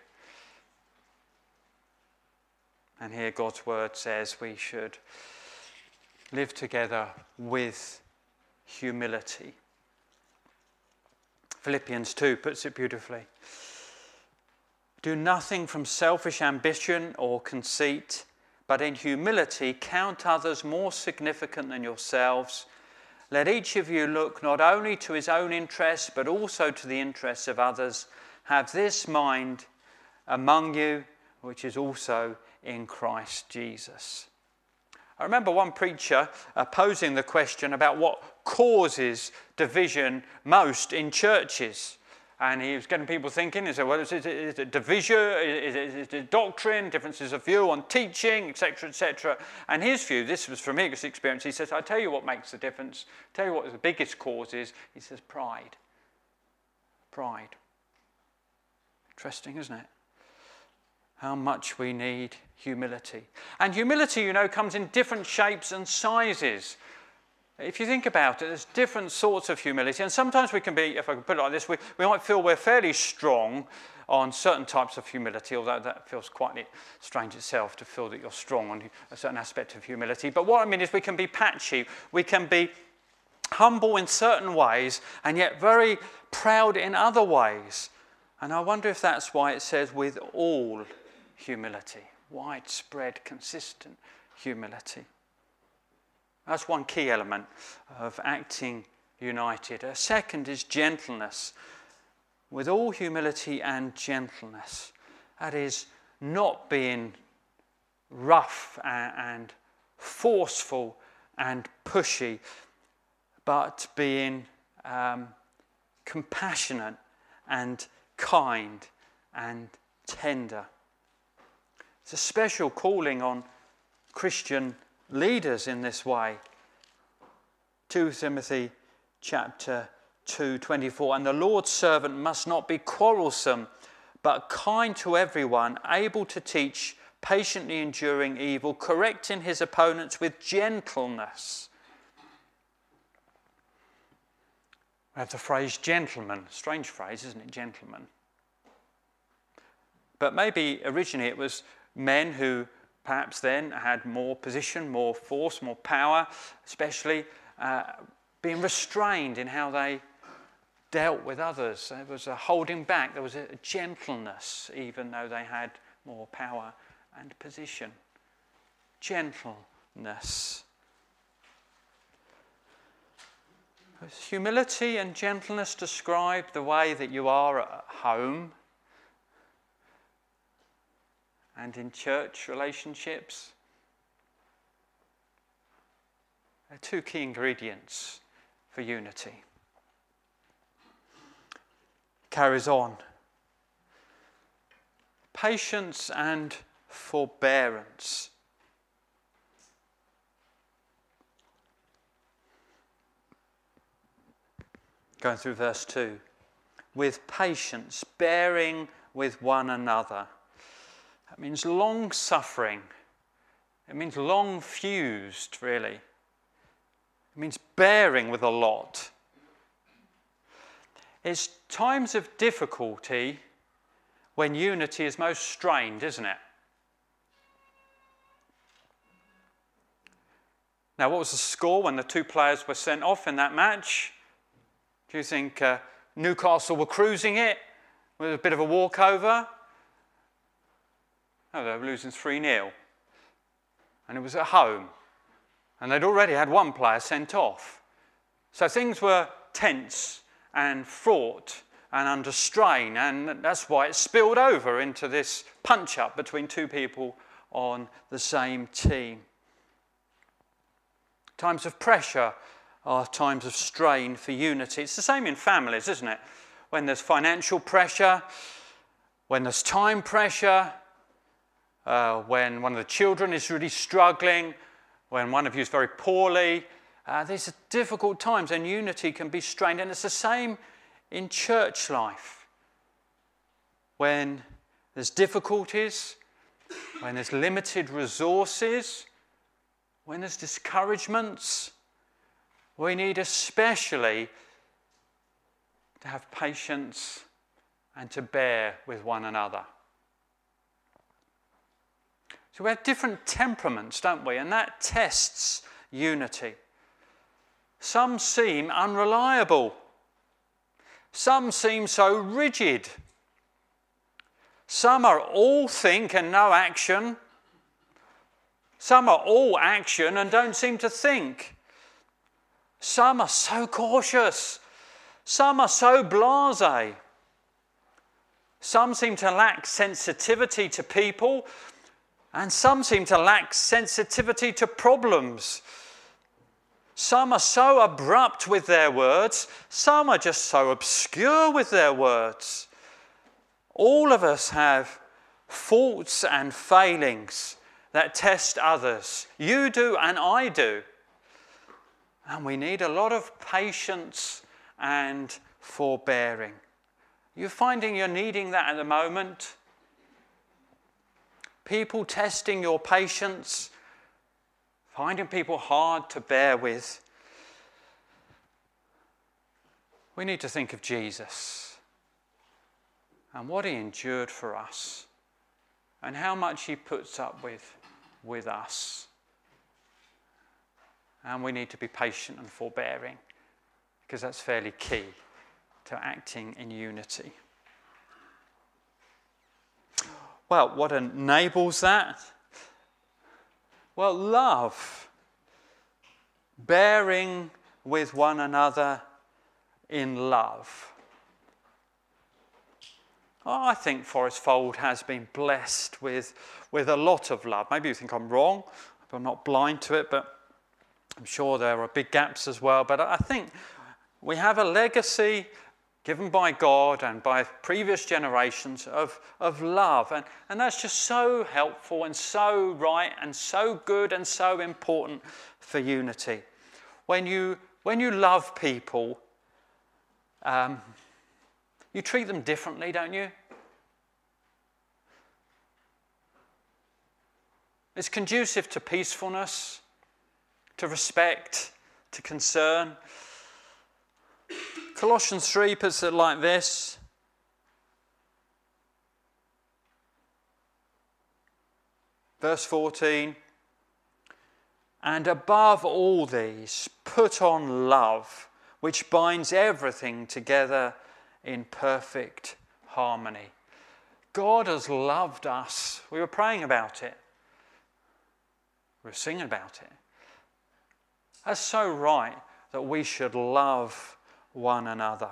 And here God's word says we should live together with humility. Philippians two puts it beautifully. Do nothing from selfish ambition or conceit, but in humility count others more significant than yourselves. Let each of you look not only to his own interests, but also to the interests of others. Have this mind among you, which is also in Christ Jesus. I remember one preacher uh, posing the question about what causes division most in churches. And he was getting people thinking, he said, well, is it, is it division, is it, is it doctrine, differences of view on teaching, et cetera, et cetera. And his view, this was from his experience, he says, I tell you what makes the difference, tell you what the biggest cause is, he says, pride. Pride. Interesting, isn't it? How much we need humility. And humility, you know, comes in different shapes and sizes. If you think about it, there's different sorts of humility. And sometimes we can be, if I can put it like this, we, we might feel we're fairly strong on certain types of humility, although that feels quite strange itself to feel that you're strong on a certain aspect of humility. But what I mean is we can be patchy. We can be humble in certain ways and yet very proud in other ways. And I wonder if that's why it says with all humility, widespread, consistent humility. That's one key element of acting united. A second is gentleness. With all humility and gentleness. That is not being rough and forceful and pushy, but being um, compassionate and kind and tender. It's a special calling on Christian leaders in this way. Second Timothy chapter two twenty-four, and the Lord's servant must not be quarrelsome, but kind to everyone, able to teach, patiently enduring evil, correcting his opponents with gentleness. We have the phrase gentleman. Strange phrase, isn't it? Gentleman. But maybe originally it was men who perhaps then had more position, more force, more power, especially uh, being restrained in how they dealt with others. There was a holding back, there was a gentleness, even though they had more power and position. Gentleness. Humility and gentleness describe the way that you are at home and in church relationships. They're two key ingredients for unity. Carries on. Patience and forbearance. Going through verse two. With patience, bearing with one another. That means long suffering. It means long fused, really. It means bearing with a lot. It's times of difficulty when unity is most strained, isn't it? Now, what was the score when the two players were sent off in that match? Do you think uh, Newcastle were cruising it with a bit of a walkover? No, they were losing three nil. And it was at home. And they'd already had one player sent off. So things were tense and fraught and under strain, and that's why it spilled over into this punch-up between two people on the same team. Times of pressure are times of strain for unity. It's the same in families, isn't it? When there's financial pressure, when there's time pressure, uh, when one of the children is really struggling, when one of you is very poorly, uh, these are difficult times and unity can be strained. And it's the same in church life. When there's difficulties, when there's limited resources, when there's discouragements, we need especially to have patience and to bear with one another. So we have different temperaments, don't we? And that tests unity. Some seem unreliable. Some seem so rigid. Some are all think and no action. Some are all action and don't seem to think. Some are so cautious. Some are so blasé. Some seem to lack sensitivity to people, and some seem to lack sensitivity to problems. Some are so abrupt with their words. Some are just so obscure with their words. All of us have faults and failings that test others. You do and I do. And we need a lot of patience and forbearing. You're finding you're needing that at the moment? People testing your patience, finding people hard to bear with. We need to think of Jesus and what he endured for us and how much he puts up with with us. And we need to be patient and forbearing, because that's fairly key to acting in unity. Well, what enables that? Well, love. Bearing with one another in love. Oh, I think Forest Fold has been blessed with, with a lot of love. Maybe you think I'm wrong. I'm not blind to it, but I'm sure there are big gaps as well. But I think we have a legacy given by God and by previous generations of, of love. And, and that's just so helpful and so right and so good and so important for unity. When you, when you love people, um, you treat them differently, don't you? It's conducive to peacefulness, to respect, to concern. Colossians three puts it like this. Verse fourteen. And above all these, put on love, which binds everything together in perfect harmony. God has loved us. We were praying about it. We were singing about it. That's so right that we should love one another.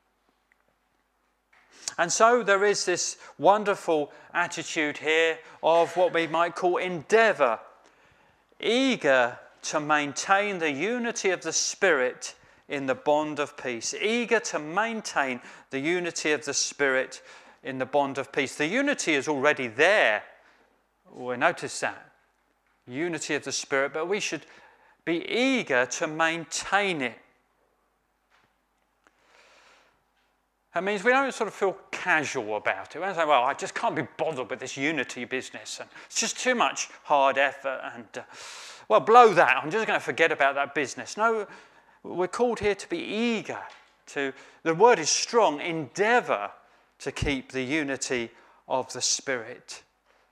And so there is this wonderful attitude here of what we might call endeavour, eager to maintain the unity of the Spirit in the bond of peace, eager to maintain the unity of the Spirit in the bond of peace. The unity is already there. We notice that. Unity of the Spirit, but we should be eager to maintain it. That means we don't sort of feel casual about it. We don't say, well, I just can't be bothered with this unity business, and it's just too much hard effort, and, uh, well, blow that. I'm just going to forget about that business. No, we're called here to be eager to, the word is strong, endeavour to keep the unity of the Spirit.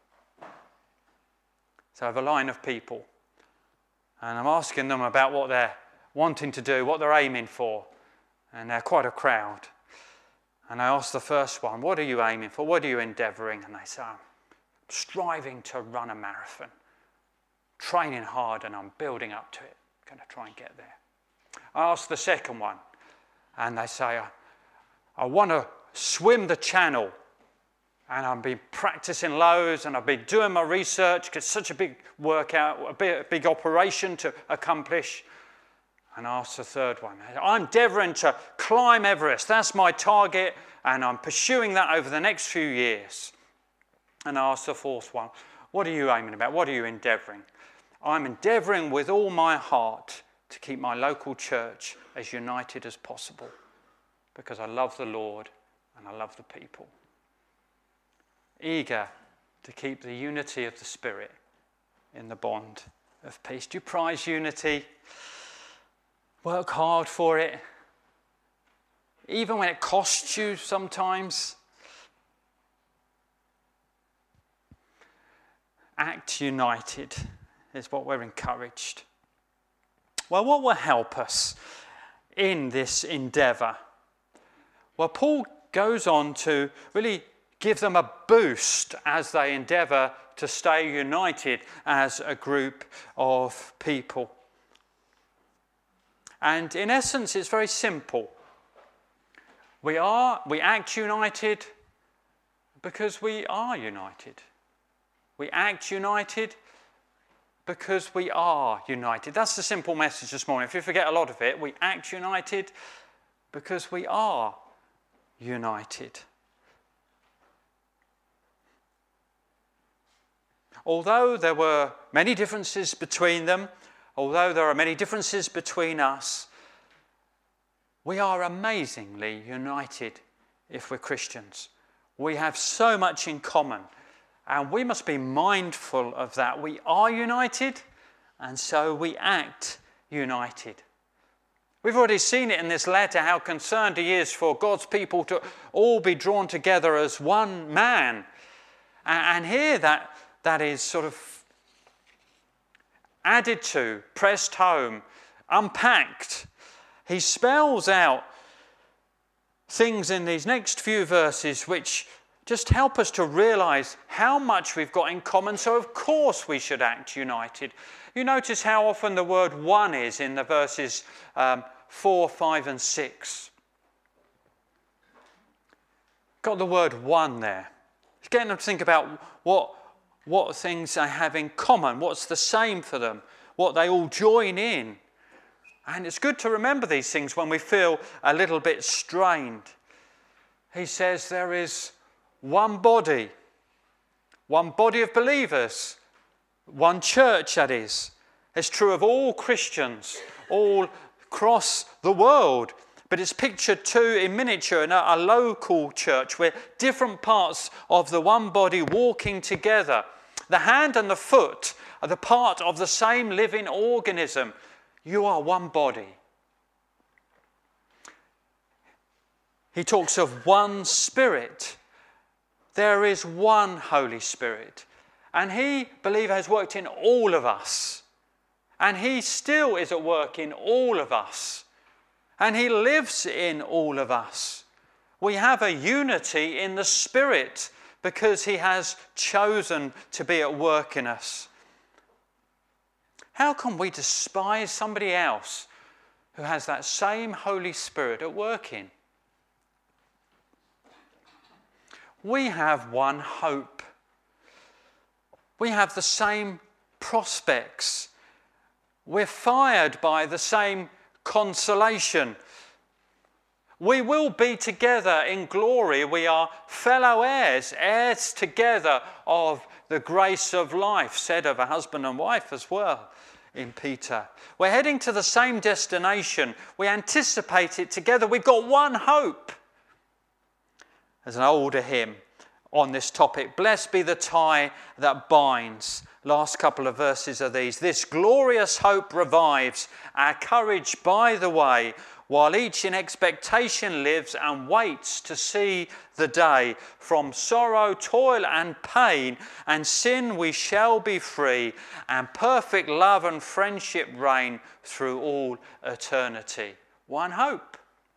So I have a line of people, and I'm asking them about what they're wanting to do, what they're aiming for, and they're quite a crowd. And I ask the first one, what are you aiming for? What are you endeavouring? And they say, I'm striving to run a marathon. training hard and I'm building up to it. I'm going to try and get there. I ask the second one, and they say, I, I want to swim the channel. And I've been practicing loads, and I've been doing my research, because it's such a big workout, a big, a big operation to accomplish. And I ask the third one, I'm endeavouring to climb Everest. That's my target, and I'm pursuing that over the next few years. And I ask the fourth one, what are you aiming about? What are you endeavouring? I'm endeavouring with all my heart to keep my local church as united as possible, because I love the Lord and I love the people. Eager to keep the unity of the Spirit in the bond of peace. Do you prize unity? Work hard for it, even when it costs you sometimes. Act united is what we're encouraged. Well, what will help us in this endeavour? Well, Paul goes on to really give them a boost as they endeavour to stay united as a group of people. And in essence, it's very simple. We are, we act united because we are united. We act united because we are united. That's the simple message this morning. If you forget a lot of it, we act united because we are united. Although there were many differences between them, although there are many differences between us, we are amazingly united if we're Christians. We have so much in common, and we must be mindful of that. We are united, and so we act united. We've already seen it in this letter, how concerned he is for God's people to all be drawn together as one man. And here that, that is sort of added to, pressed home, unpacked. He spells out things in these next few verses which just help us to realise how much we've got in common, so of course we should act united. You notice how often the word one is in the verses um, four, five and six. Got the word one there. It's getting them to think about what, what things they have in common, what's the same for them, what they all join in. And it's good to remember these things when we feel a little bit strained. He says there is one body, one body of believers, one church, that is. It's true of all Christians, all across the world. But it's pictured too in miniature in a, a local church where different parts of the one body walking together. The hand and the foot are the part of the same living organism. You are one body. He talks of one Spirit. There is one Holy Spirit. And he, believer, has worked in all of us. And he still is at work in all of us. And he lives in all of us. We have a unity in the Spirit because he has chosen to be at work in us. How can we despise somebody else who has that same Holy Spirit at work in? We have one hope. We have the same prospects. We're fired by the same consolation. We will be together in glory. We are fellow heirs, heirs together of the grace of life, said of a husband and wife as well in Peter. We're heading to the same destination. We anticipate it together. We've got one hope. There's an older hymn on this topic. Blessed be the tie that binds. Last couple of verses are these. This glorious hope revives our courage by the way, while each in expectation lives and waits to see the day. From sorrow, toil and pain and sin we shall be free, and perfect love and friendship reign through all eternity. One hope.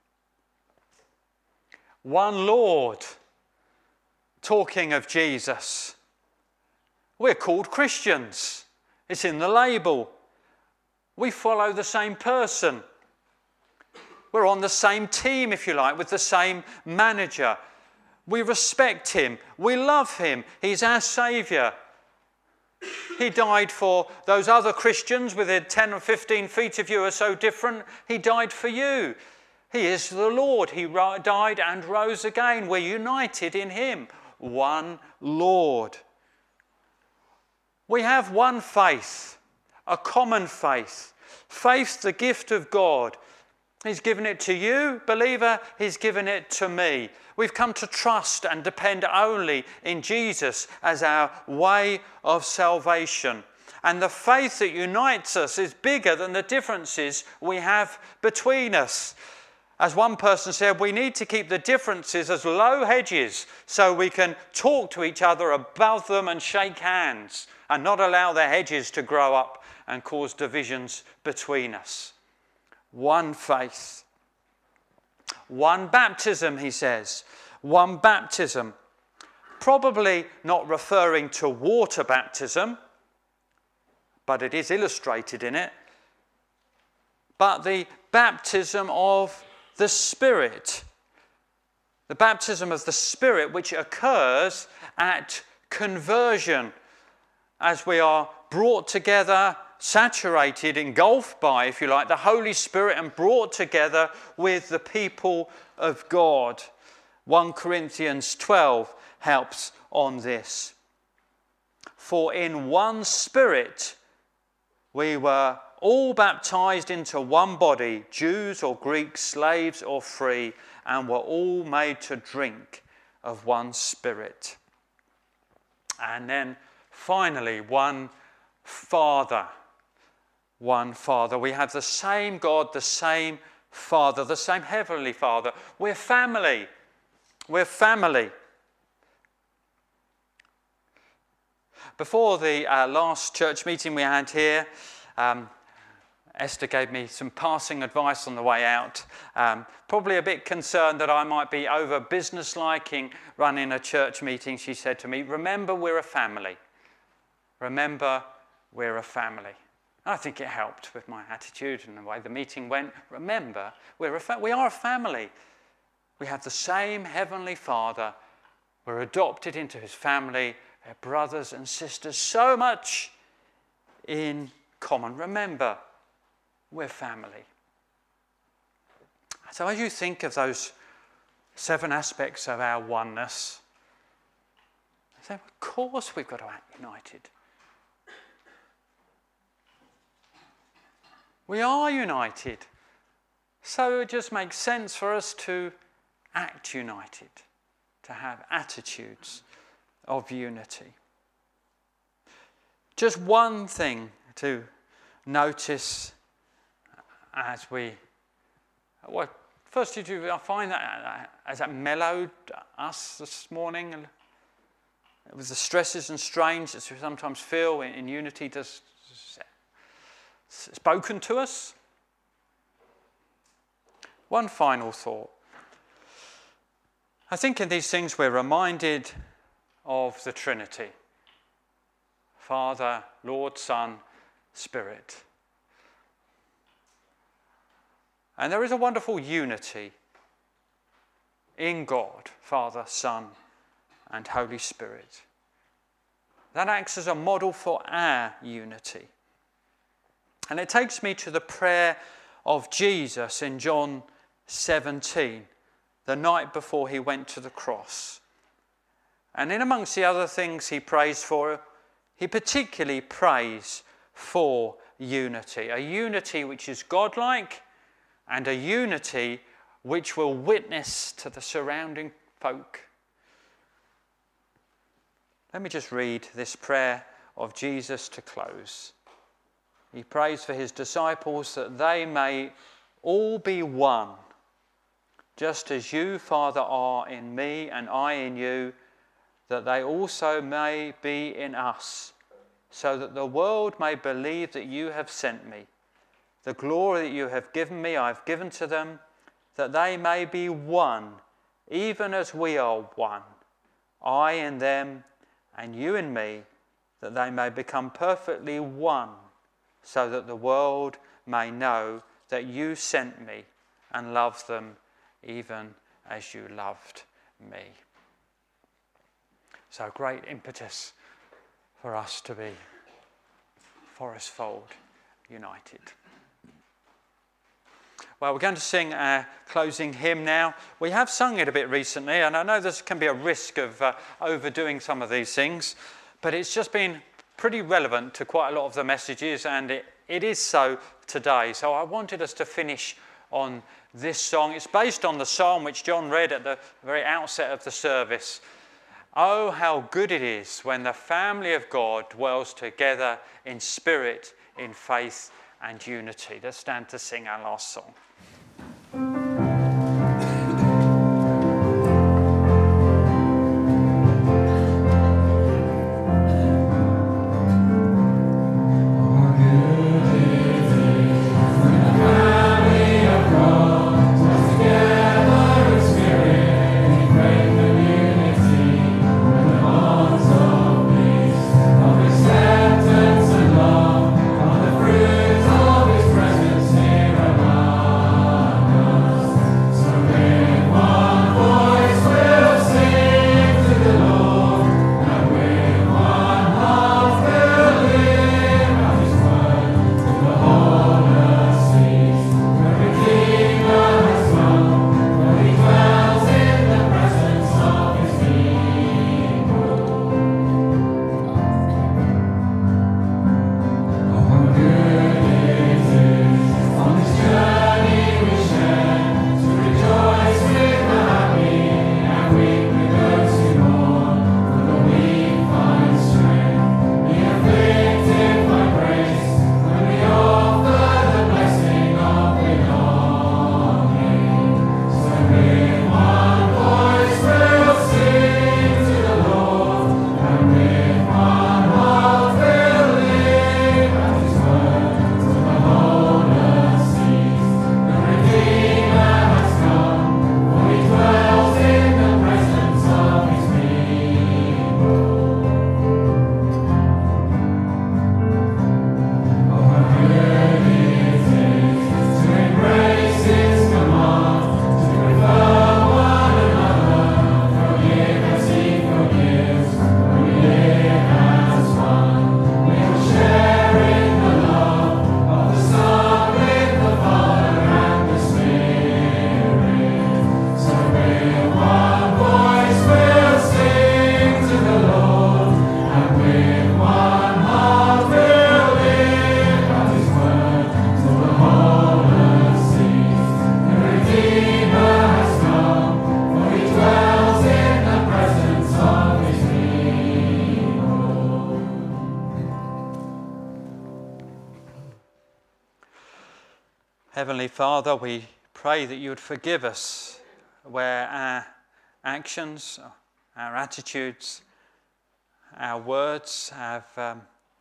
One Lord. Talking of Jesus. We're called Christians. It's in the label. We follow the same person. We're on the same team, if you like, with the same manager. We respect him. We love him. He's our Saviour. He died for those other Christians within ten or fifteen feet of you are so different. He died for you. He is the Lord. He died and rose again. We're united in him. One Lord. We have one faith, a common faith. Faith, the gift of God. He's given it to you, believer. He's given it to me. We've come to trust and depend only in Jesus as our way of salvation. And the faith that unites us is bigger than the differences we have between us. As one person said, we need to keep the differences as low hedges so we can talk to each other above them and shake hands and not allow the hedges to grow up and cause divisions between us. One faith. One baptism, he says. One baptism. Probably not referring to water baptism, but it is illustrated in it. But the baptism of the Spirit. The baptism of the Spirit which occurs at conversion as we are brought together, saturated, engulfed by, if you like, the Holy Spirit and brought together with the people of God. First Corinthians twelve helps on this. For in one Spirit we were all baptized into one body, Jews or Greeks, slaves or free, and were all made to drink of one Spirit. And then finally, one Father. One Father. We have the same God, the same Father, the same Heavenly Father. We're family. We're family. Before the uh, last church meeting we had here, um, Esther gave me some passing advice on the way out. Um, probably a bit concerned that I might be over business-liking running a church meeting. She said to me, remember we're a family. Remember we're a family. I think it helped with my attitude and the way the meeting went. Remember, we're a fa- we are a family. We have the same Heavenly Father. We're adopted into his family. We're brothers and sisters. So much in common. Remember, we're family. So as you think of those seven aspects of our oneness, I say, of course we've got to act united. We are united. So it just makes sense for us to act united, to have attitudes of unity. Just one thing to notice as we, well, first did you I find that as that mellowed us this morning? It was the stresses and strains that we sometimes feel in, in unity does spoken to us. One final thought. I think in these things we're reminded of the Trinity. Father, Lord, Son, Spirit. And there is a wonderful unity in God, Father, Son, and Holy Spirit. That acts as a model for our unity. And it takes me to the prayer of Jesus in John seventeen, the night before he went to the cross. And in amongst the other things he prays for, he particularly prays for unity. A unity which is godlike and a unity which will witness to the surrounding folk. Let me just read this prayer of Jesus to close. He prays for his disciples that they may all be one, just as you, Father, are in me and I in you, that they also may be in us, so that the world may believe that you have sent me. The glory that you have given me, I have given to them, that they may be one, even as we are one, I in them and you in me, that they may become perfectly one, so that the world may know that you sent me and loved them even as you loved me. So great impetus for us to be Forest Fold United. Well, we're going to sing our closing hymn now. We have sung it a bit recently, and I know there can be a risk of uh, overdoing some of these things, but it's just been pretty relevant to quite a lot of the messages, and it, it is so today. So I wanted us to finish on this song. It's based on the psalm which John read at the very outset of the service. Oh, how good it is when the family of God dwells together in spirit, in faith and unity. Let's stand to sing our last song. Heavenly Father, we pray that you would forgive us where our actions, our attitudes, our words have um,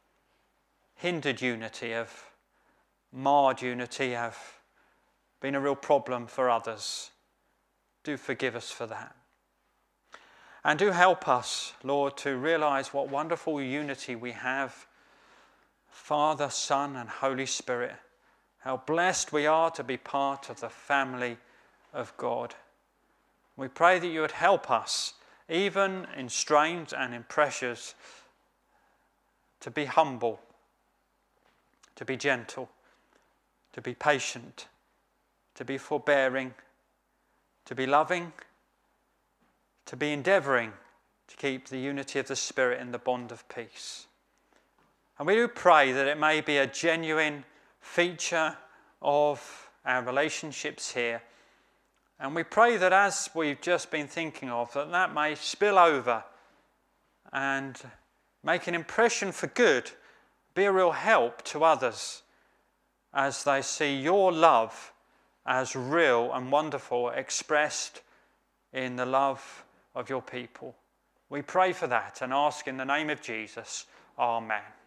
hindered unity, have marred unity, have been a real problem for others. Do forgive us for that. And do help us, Lord, to realise what wonderful unity we have, Father, Son and Holy Spirit. How blessed we are to be part of the family of God. We pray that you would help us, even in strains and in pressures, to be humble, to be gentle, to be patient, to be forbearing, to be loving, to be endeavouring to keep the unity of the Spirit in the bond of peace. And we do pray that it may be a genuine feature of our relationships here. And we pray that as we've just been thinking of, that that may spill over and make an impression for good, be a real help to others as they see your love as real and wonderful, expressed in the love of your people. We pray for that and ask in the name of Jesus. Amen.